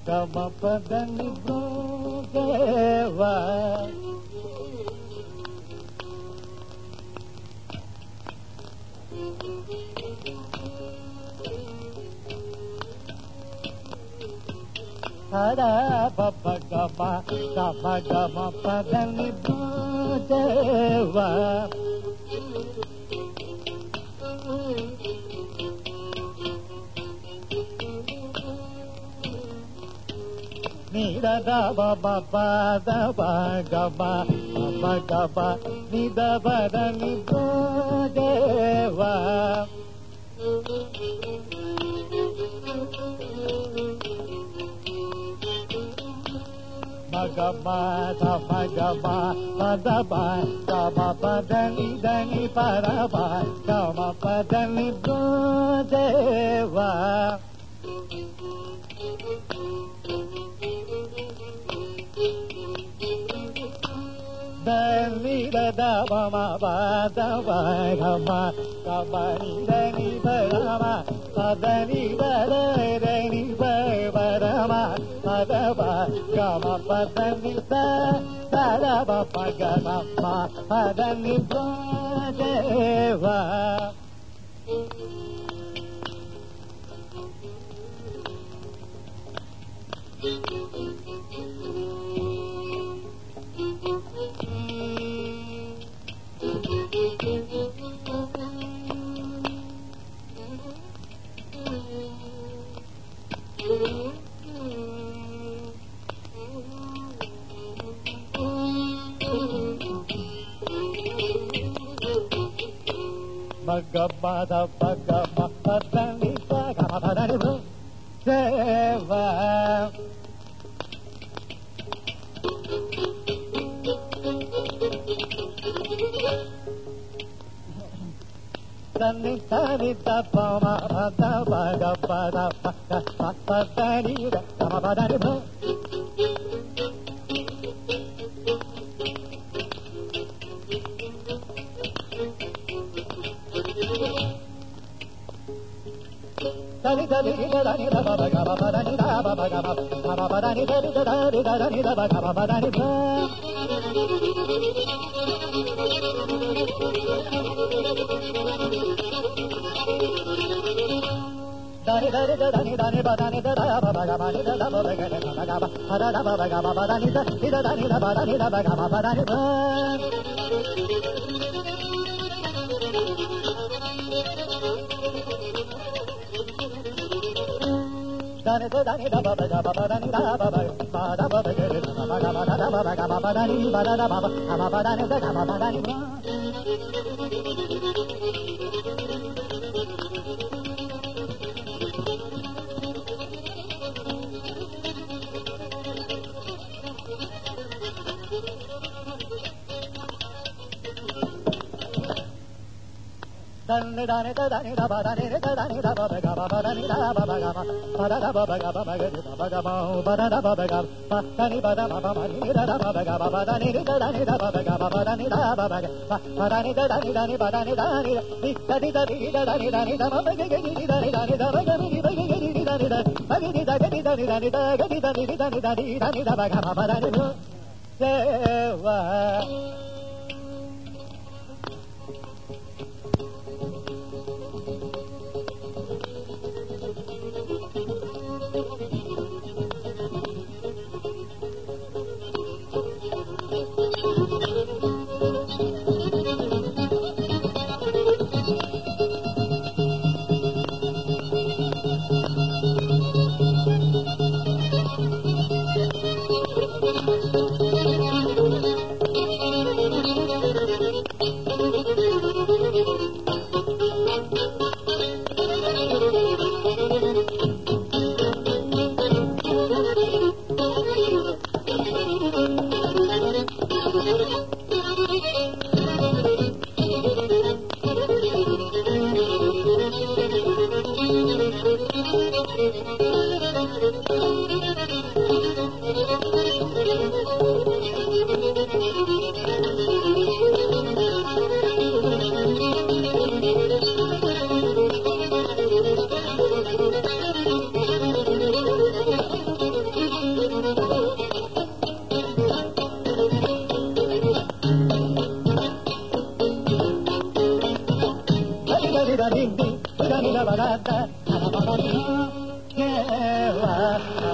గమ పదని దేవా హరా బబ గమ గమ గమ పదని దేవా నిద బబ పద గమ గమ గమ నిద పదని దేవా మగమ మగమ పదబ గమ పదని దని పరబ గమ పదని దేవా దని దమ పదబ గమ గమ దని పరమ పదని దని పరమ పదబ గమ పదని దరబ పగమ పదని దేవా మగమద పగమ పదని పగమ పదని దేవా దని దని తపమ పద పగ పద పదని గమ పదని దని దని దని దమ గమ పదని దమ గమ గమ పదని దని దని దని దమ గమ పదని దని దని దని దని పదని దమ గమ ని దమ గమ గమ పద దమ గమ పదని దని దని దని దమ గమ పదని దని దని దమ గమ పదని దమ పద దమ గమ పదని పద దమ గమ పదని గమ పదని దని దని దని దమ దని దని దమ గమ పదని దమ గమ పద దమ గమ పదని దమ గమ పద దమ గమ పదని పద మమ ని దమ గమ పదని దని దమ గమ పదని దమ పదని దని దని పదని దని ని దని దని దని దని దమ గని దని దని దమ గని దని దని దని దని దని దని దని దని దని దని దని దమ గమ పదని దేవా にだにんににだにだばだだあらばばにのけは